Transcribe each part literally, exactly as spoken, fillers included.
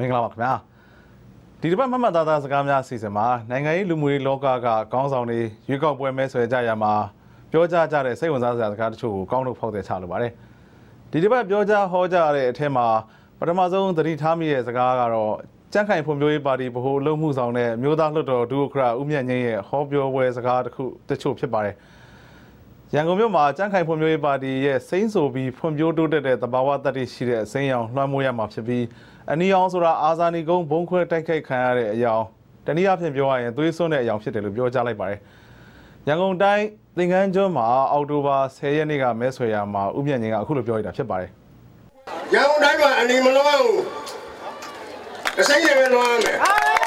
မင်္ဂလာပါခင်ဗျာဒီတစ်ပတ်မှတ်မှတ်သားသားစကားများအစီအစဉ်မှာနိုင်ငံရေးလူမှုရေးလောကကကောင်းဆောင်တွေရွေးကောက်ပွဲမဲဆွယ်ကြရမှာပြောကြကြတဲ့စိတ်ဝင်စားစရာစကားတချို့ကိုကောင်းထုတ်ဖောက်တဲ့ချလိုပါတယ်ဒီတစ်ပတ်ပြောကြဟောကြတဲ့အထက်မှာပထမဆုံးသတိထားမိတဲ့စကားကတော့ကြံ့ခိုင်ဖွံ့ဖြိုးရေးပါတီဗဟိုအလုပ်မှုဆောင်တဲ့မျိုးသားလွှတ်တော်ဒုဥက္ကဋ္ဌဦးမြတ်ငြိမ်းရဲ့ဟောပြောပွဲစကားတစ်ခုတချို့ဖြစ်ပါတယ်ရန်ကုန်မြို့မှာကြံ့ခိုင်ဖွံ့ဖြိုးရေးပါတီရဲ့စိမ့်ဆိုပြီးဖွံ့ဖြိုးတိုးတက်တဲ့သဘာဝတတ္တိရှိတဲ့အစိမ်းရောင်လွှမ်းမိုးရမှာဖြစ်ပြီးအနီအောင်ဆိုတာအာဇာနည်ကုန်းဘုံခွဲတိုက်ခိုက်ခံရတဲ့အကြောင်းတနည်းအားဖြင့်ပြောရရင်သွေးစွန်းတဲ့အကြောင်းဖြစ်တယ်လို့ပြောကြားလိုက်ပါတယ်ရန်ကုန်တိုင်းသင်္ကန်းကျွန်းမှာအောက်တိုဘာဆယ်ရက်နေ့ကမဲဆွယ်ရမှာဦးမြတ်ငြိမ်းကအခုလိုပြောရတာဖြစ်ပါတယ်ရန်ကုန်တိုင်းမှာအနီမလွှမ်းဘူးအစိမ်းတွေပဲလွှမ်းမယ်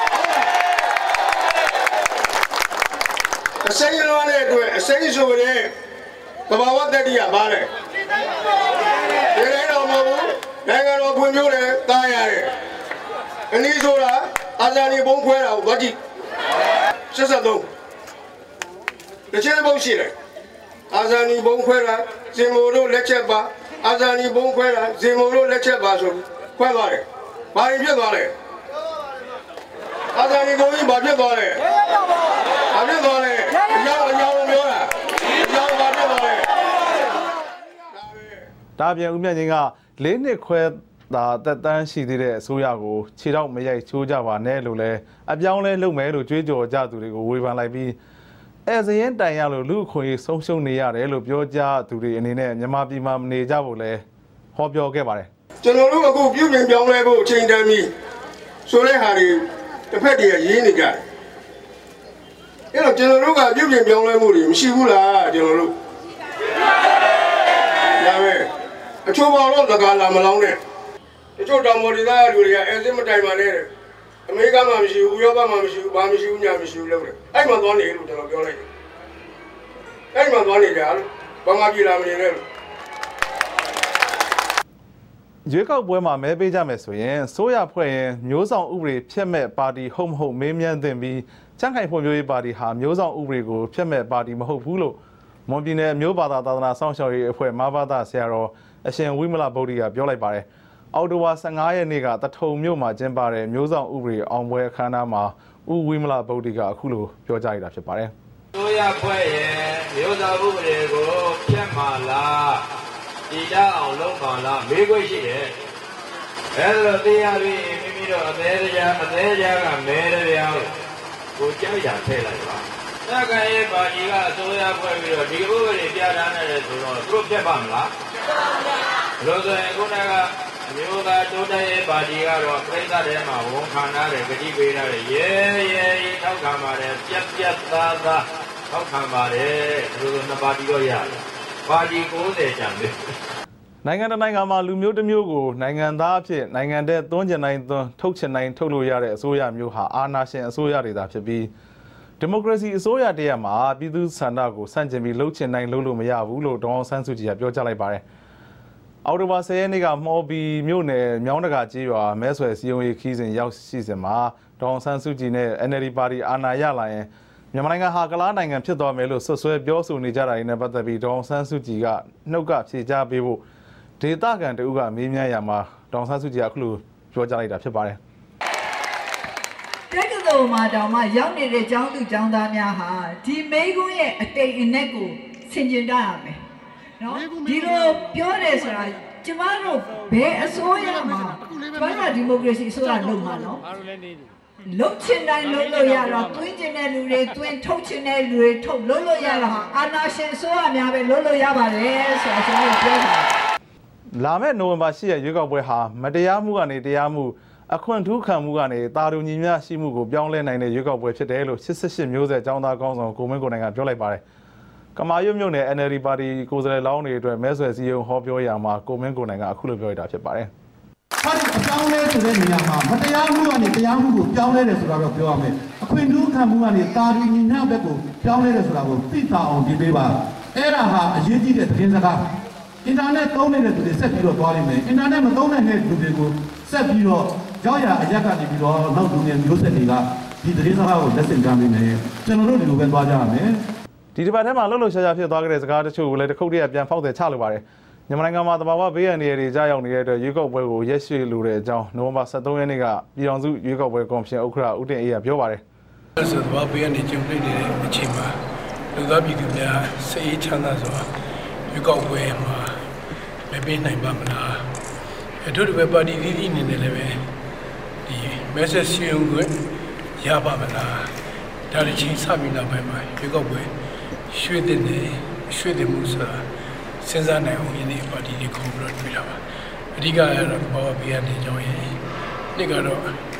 အစိမ်းလွှမ်းတဲ့အတွက်အစိမ်းဆိုတဲ့သဘာဝတတ္တိကဘာလဲဒီတိုင်းတော့မဟုတ်ဘူးနိုင်ငံတော်ဖွံ့ဖြိုးတယ်တားရတယ်အနည်းဆိုတာအာဇာနည်ဘုံခွဲတာကိုဘာကြည့်ဆက်ဆက်သုံးတစ်ချက်ဘုံရှိတယ်အာဇာနည်ဘုံခွဲတာဇင်မိုတို့လက်ချက်ပါအာဇာနည်ဘုံခွဲတာဇင်မိုတို့လက်ချက်ပါဆိုခွဲသွားတယ်ဘာရင်ဖြစ်သွားလဲအာဇာနည်ဘုံကြီးဘာဖြစ်သွားလဲဘာဖြစ်သွားလဲအကြောင်းအကြောင်းပြောတာအကြောင်းဘာဖြစ်သွားလဲဒါပြန်ဦးမြတ်ငြိမ်းကလေးနှစ်ခွဲသာတက်တန်းရှိသေးတဲ့အစိုးရကိုခြေတော့မရိုက်ချိုးကြပါနဲ့လို့လဲအပြောင်းလဲလုပ်မယ်လို့ကြွေးကြော်ကြသူတွေကိုဝေဖန်လိုက်ပြီးအဲစရင်တိုင်ရလို့လူအခွင့်အရေးဆုံးရှုံးနေရတယ်လို့ပြောကြသူတွေအနေနဲ့မြန်မာပြည်မှာမနေကြဖို့လဲဟောပြောခဲ့ပါတယ်ကျွန်တော်တို့အခုပြုပြင်ပြောင်းလဲဖို့အချိန်တန်ပြီဆိုတဲ့ဟာတွေတစ်ဖက်တည်းရေးနေကြတယ်အဲ့တော့ကျွန်တော်တို့ကပြုပြင်ပြောင်းလဲမှုတွေမရှိဘူးလားကျွန်တော်တို့ဒါပဲအချို့ဘောတော့လကားလာမလောင်းနဲ့တချို့တောင်ပေါ်ဒေသလူတွေကအဲစစ်မတိုင်ပါနဲ့အမေရိကမှမရှိဘူးဥရောပမှမရှိဘူးဘာမရှိဘူးညာမရှိဘူးလို့လေအဲ့မှာသွားနေလို့ကျွန်တော်ပြောလိုက်တယ်အဲ့မှာသွားနေကြလို့ဘာမှပြည်လာမနေနဲ့လို့ရွေးကောက်ပွဲမှာမဲပေးကြမယ်ဆိုရင်စိုးရဖွဲ့ရင်မျိုးဆောင်ဥပဒေဖျက်မဲ့ပါတီဟုတ်မဟုတ်မေးမြန်းသင့်ပြီးကြံ့ခိုင်ဖွံ့ဖြိုးရေးပါတီဟာမျိုးဆောင်ဥပဒေကိုဖျက်မဲ့ပါတီမဟုတ်ဘူးလို့မွန်ပြည်နယ်မျိုးဘာသာသာသနာစောင့်ရှောက်ရေးအဖွဲ့မဘာသာဆရာတော်အရှင်ဝိမလဗုဒ္ဓကပြောလိုက်ပါတယ်အော်တိုဝါဆယ်ငါးရက်နေ့ကတထုံမြို့မှာကျင်းပတဲ့မျိုးဆောင်ဥပဒေအောင်ပွဲအခမ်းအနားမှာဦးဝိမလဗုဒ္ဓကအခုလိုပြောကြားရတာဖြစ်ပါတယ်။တို့ရဖွဲ့ရဲ့မျိုးဆောင်ဥပဒေကိုဖျက်မှာလားတည်ကြအောင်လုပ်ပါလားမေးခွင့်ရှိတယ်။အဲဒါသိရပြီမိမိတို့အသေးတရားအသေးတရားကမဲတရားကိုကြောက်ရထည့်လိုက်ပါ။သက္ကရဲ့ပါတီကအစိုးရဖွဲ့ပြီးတော့ဒီဥပဒေပြဋ္ဌာန်းတယ်ဆိုတော့သူတို့ဖျက်ပါမလား။လို့ဆိုရင်ခုနကမျိုးသားတိုးတက်ရေးပါတီကတော့ပြည်သားထဲမှာဝန်ခံရတယ်ဂတိပေးရတယ်ရဲရဲရဲထောက်ခံပါတယ်ပြက်ပြက်သားသားထောက်ခံပါတယ်ဒီလိုနှစ်ပါတီတော့ရတယ်ပါတီကိုးဆယ်ကျန်တယ်နိုင်ငံတနိုင်ငံမှာလူမျိုးတစ်မျိုးကိုနိုင်ငံသားအဖြစ်နိုင်ငံတဲ့သွန်းကျင်တိုင်းသွန်းထုတ်ချင်တိုင်းထုတ်လို့ရတဲ့အစိုးရမျိုးဟာအာဏာရှင်အစိုးရတွေသာဖြစ်ပြီးဒီမိုကရေစီအစိုးရတရက်မှာပြည်သူ့ဆန္ဒကိုဆန့်ကျင်ပြီးလှုပ်ချင်တိုင်းလှုပ်လို့မရဘူးလို့ဒေါ်အောင်ဆန်းစုကြည်ကပြောကြားလိုက်ပါတယ်အော်တိုဘာဆယ်ရက်နေ့ကမော်ဘီမြို့နယ်မြောင်းတကာကျေးရွာမဲဆွယ်စည်းရုံးရေးခီးစဉ်ရောက်ရှိစဉ်မှာဒေါ်အောင်ဆန်းစုကြည်နဲ့ N L D ပါတီအာဏာရလာရင်မြန်မာနိုင်ငံဟာကလားနိုင်ငံဖြစ်သွားမယ်လို့ဆွဆွဲပြောဆိုနေကြတာတွေနဲ့ပတ်သက်ပြီးဒေါ်အောင်ဆန်းစုကြည်ကနှုတ်ကဖြေကြားပေးဖို့ဒေသခံတဦးကမေးမြန်းရမှာဒေါ်အောင်ဆန်းစုကြည်ကအခုလိုပြောကြားလိုက်တာဖြစ်ပါတယ်တက္ကသိုလ်မှာတောင်မှရောက်နေတဲ့ကျောင်းသူကျောင်းသားများဟာဒီမိကုန်းရဲ့အတိတ်အနက်ကိုဆင်ခြင်တတ်ရမယ်နော်ဒီလိုပြောတယ်ဆိုတာကျမတို့ဘယ်အစိုးရမှာဘာသာဒီမိုကရေစီအစိုးရလုပ်မှာနော်လုတ်ချင်တိုင်းလုပ်လို့ရတော့တွင်းချင်တဲ့လူတွေတွင်းထုတ်ချင်တဲ့လူတွေထုတ်လုပ်လို့ရတာဟာအာဏာရှင်အစိုးရများပဲလုပ်လို့ရပါတယ်ဆိုတော့ကျွန်တော်ပြောတာလာမယ့်နိုဝင်ဘာ၈ရက်ရွေးကောက်ပွဲဟာမတရားမှုကနေတရားမှုအခွင့်ထူးခံမှုကနေတာတူညီမျှရှိမှုကိုပြောင်းလဲနိုင်တဲ့ရွေးကောက်ပွဲဖြစ်တယ်လို့၈၈မျိုးဆက်ចောင်းသားကောင်းဆောင်ကိုမင်းကိုနိုင်ကပြောလိုက်ပါတယ်ကမာရွတ်မြို့နယ် N L D ပါတီကိုယ်စားလှယ်လောင်းတွေအတွက်မဲဆွယ်စည်းရုံးဟောပြောရမှာကိုမင်းကိုနိုင်ကအခုလိုပြောရတာဖြစ်ပါတယ်။အဲဒီအပြောင်းလဲဆိုတဲ့နေရာမှာမတရားမှုကနေတရားမှုကိုပြောင်းလဲတယ်ဆိုတာတော့ပြောရမယ်။အခွင့်အရေးခံမှုကနေတာတူညီမျှဘက်ကိုပြောင်းလဲတယ်ဆိုတာကိုသိသာအောင်ကြည့်ပေးပါ။အဲ့ဒါဟာအရေးကြီးတဲ့သတင်းစကား။အင်တာနက်သုံးနေတဲ့သူတွေဆက်ပြီးတော့သွားလိမ့်မယ်။အင်တာနက်မသုံးနိုင်တဲ့လူတွေကိုဆက်ပြီးတော့ကြောက်ရအရက်ကနေပြီးတော့နောက်လူငယ်မျိုးဆက်တွေကဒီသတင်းစကားကိုလက်ဆင့်ကြမိမယ်။ကျွန်တော်တို့ဒီလိုပဲသွားကြရမယ်။ဒီတစ်ပတ်ထဲမှာလှုပ်လှုပ်ရှားရှားဖြစ်သွားခဲ့တဲ့စကားတချို့ကိုလည်းတစ်ခုတည်းပြန်ဖောက်တယ်ချလိုပါတယ်မြန်မာနိုင်ငံမှာတဘာဝဘေးရန်တွေကြားရောက်နေတဲ့အတွက်ရွေးကောက်ပွဲကိုရက်ရွှေ့လိုတဲ့အကြောင်းနိုဝင်ဘာ၁၃ရက်နေ့ကပြည်ထောင်စုရွေးကောက်ပွဲကော်မရှင်ဥက္ကဋ္ဌဦးတင်အေးကပြောပါတယ်။ဆိုတော့ဘေးရန်တွေကျုံတွေ့နေတဲ့အချိန်မှာလူသားပြည်သူများစိတ်အေးချမ်းသာစွာရွေးကောက်ပွဲမှာမပေးနိုင်ပါမလား။အထူးသဖြင့်ပါတီသီးသီးအနေနဲ့လည်းပဲဒီ message ရှင်းခွင့်ရပါမလား။ဒါလည်းချင်းစပြီးနောက်ပိုင်းမှာရွေးကောက်ပွဲရွှေ့တဲ့နေရွှေ့တဲ့မှုဆိုတာစဉ်းစားနိုင်အောင်ယနေ့ပါတီတွေခေါ်ပြီးတော့တွေ့တာပါအဓိကကတော့ဘာဝဘေးကနေကြောင်းရင်နေ့ကတော့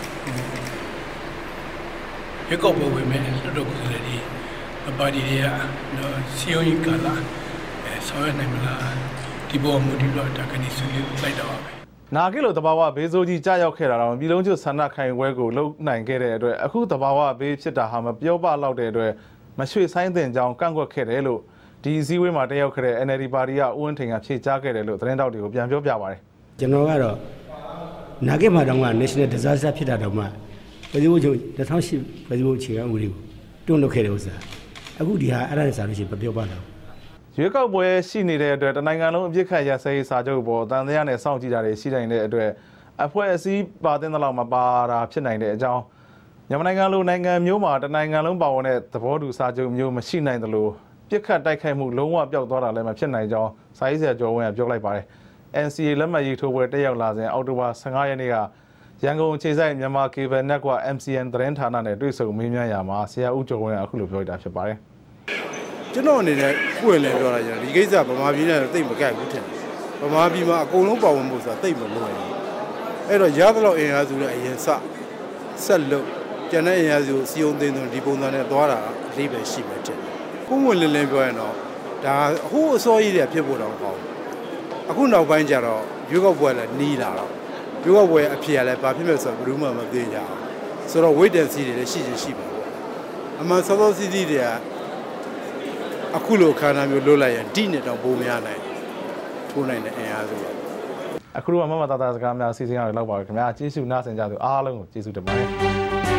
ရွေးကောက်ပွဲဝင်မဲ့လွတ်တော်ကိုယ်စားလှယ်တွေပါတီတွေကနော်စီယုံကြီးကလာအဲဆောင်းရနိုင်မလားဒီပေါ်မူတည်တော့ဒါကနေဆွေးနွေးလိုက်တော့ပဲနာကိလိုတဘာဝဘေးစိုးကြီးကြားရောက်ခဲ့တာတော့ပြည်လုံးကျွဆန္ဒခိုင်ဝဲကိုလုံနိုင်ခဲ့တဲ့အတွက်အခုတဘာဝဘေးဖြစ်တာဟာမပြောပလောက်တဲ့အတွက်မရွှေ့ဆိုင်တဲ့ကြောင်းကန့်ကွက်ခဲ့တယ်လို့ဒီစည်းဝေးမှာတက်ရောက်ခဲ့တဲ့ N L D ပါတီကဦးဝင်းထိန်ကဖြေကြားခဲ့တယ်လို့သတင်းတောက်တွေကိုပြန်ပြောပြပါတယ်ကျွန်တော်ကတော့နာဂစ်မှာတောင်က National Disaster ဖြစ်တာတောင်မှပြည်သူ့ချုပ်၂၀၀၈ပြည်သူ့အခြေခံဥပဒေကိုတွန်းလုပ်ခဲ့တဲ့ဥစ္စာအခုဒီဟာအဲ့ဒါနဲ့စာလို့ရှိရင်မပြောပါတော့ရွေးကောက်ပွဲရှိနေတဲ့အတွက်တနိုင်ငံလုံးအပြစ်ခတ်ရစဲရေးစာချုပ်ပေါ်တန်တရားနဲ့စောင့်ကြည့်တာတွေရှိနိုင်တဲ့အတွက်အဖွဲ့အစည်းပါတဲ့လောက်မပါတာဖြစ်နိုင်တဲ့အကြောင်းမြန်မာနိုင်ငံလိုနိုင်ငံမျိုးမှာတနိုင်ငံလုံးပါဝင်တဲ့သဘောတူစာချုပ်မျိုးမရှိနိုင်သလိုပြစ်ခတ်တိုက်ခိုက်မှုလုံးဝပျောက်သွားတာလည်းမဖြစ်နိုင်ကြောင်းစာရေးဆရာကျော်ဝင်းကပြောလိုက်ပါတယ် N C A လက်မှတ်ရေးထိုးပွဲတက်ရောက်လာစဉ်အောက်တိုဘာ၁၅ရက်နေ့ကရန်ကုန်ခြေဆိုင်မြန်မာ Cable Network M C N သတင်းဌာနနဲ့တွေ့ဆုံမေးမြန်းရာမှာဆရာဦးကျော်ဝင်းကအခုလိုပြောလိုက်တာဖြစ်ပါတယ်ကျွန်တော်အနေနဲ့ပွင့်လဲပြောတာကျွန်တော်ဒီကိစ္စဗမာပြည်နဲ့တိတ်မကြိုက်ဘူးထင်တယ်ဗမာပြည်မှာအကုန်လုံးပါဝင်မှုဆိုတာတိတ်မလွယ်ဘူးအဲ့တော့ရသလောက်အင်အားစုနဲ့အရင်စဆက်လို့ကျန်တဲ့အင်အားစုစီယုံသိန်းသွင်းဒီပုံစံနဲ့သွားတာအလေးပဲရှိမှတဲ့ပုံဝင်လင်းလင်းပြောရင်တော့ဒါအဟိုးအစောကြီးတွေဖြစ်ဖို့တော့ကောင်းအခုနောက်ပိုင်းကျတော့ရွေးကောက်ပွဲလည်းနီးလာတော့ရွေးကောက်ပွဲအဖြစ်ရလဲဘာဖြစ်မဲ့ဆိုတော့ဘယ်သူမှမသိကြအောင်ဆိုတော့ wait and see တွေလည်းရှိချင်ရှိပါဘူးအမှန်စောစောစီးစီးတွေကအခုလိုခန္ဓာမျိုးလွတ်လိုက်ရင်ဒီနဲ့တော့ပုံများနိုင်ထိုးနိုင်တဲ့အင်အားစုပါအခုတော့မမတာတာစကားများအစီအစဉ်ရလောက်ပါခင်ဗျာကျေးဇူးနားဆင်ကြသူအားလုံးကိုကျေးဇူးတင်ပါတယ်